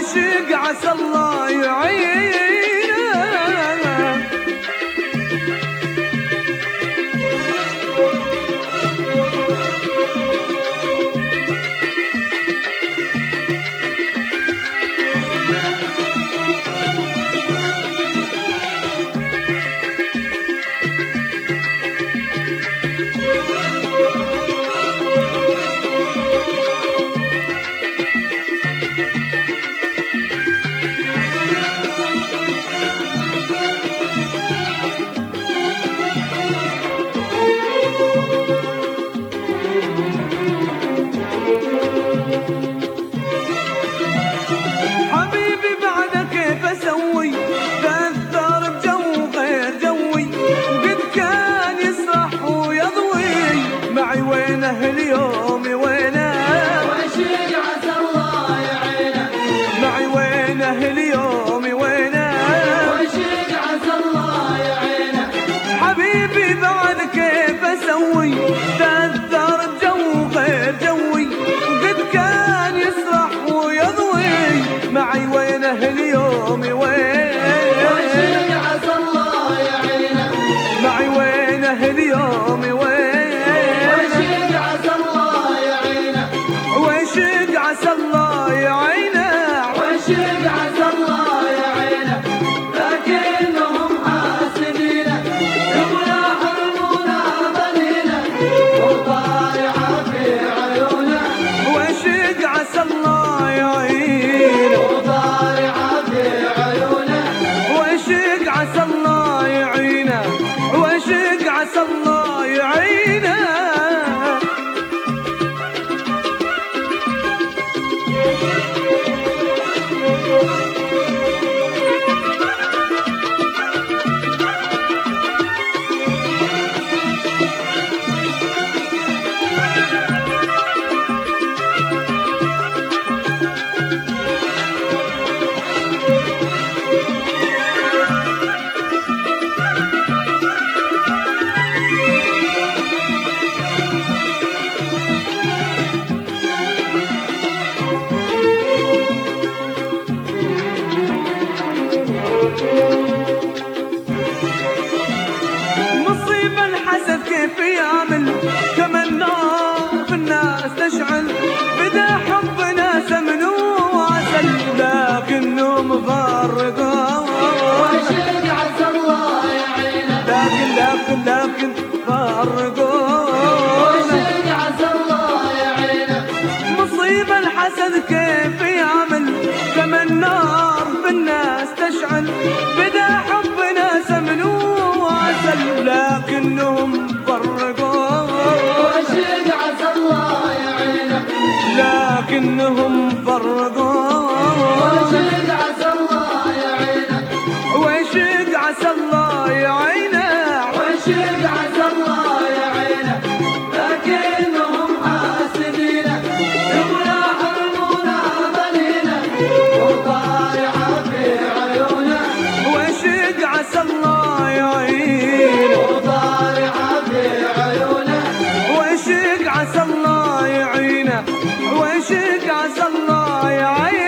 واشق عسى الله يعينه. اليوم وينه واشق عسى الله يعينه، معي وينه اليوم وينه واشق عسى الله يعينه. حبيبي بعد كيف اسوي تأثر بجو غير جوي وقد كان يسرح ويضوي معي وينه اليوم وينه واشق عسى الله يعينه، معي وينه اليوم وينه واشق عسى الله يعينه واشق عسى الله يعينه. لكنهم حاسدينه يبغى يحرمونا ظنينه وطالعه في عيونه. واشق عسى الله يعينه وطالعه في عيونه. واشق عسى الله يعينه واشق عسى الله يعينه. مصيبة الحسد كيف يعمل كما النار في الناس تشعل. بدا حبنا سمن وعسل لكنه مفرقون. واشق عسى الله يعينه، لكن فرقون. واشق عسى الله يعينه. مصيبة الحسد كيف يعمل كما النار في الناس تشعل. بدا حبنا سمن وعسل لكنهم فرقون. واشق عسى الله يعينه، لكنهم فرقون. واشق عسى الله يعينه. واشق عسى الله يعينه واشق عسى الله يعينه. لكنهم حاسدينه يبغى يحرمونا ظنينه وطالعه في عيونه. واشق عسى الله يعينه وطالعه في عيونه. واشق عسى الله يعينه واشق عسى الله يعينه.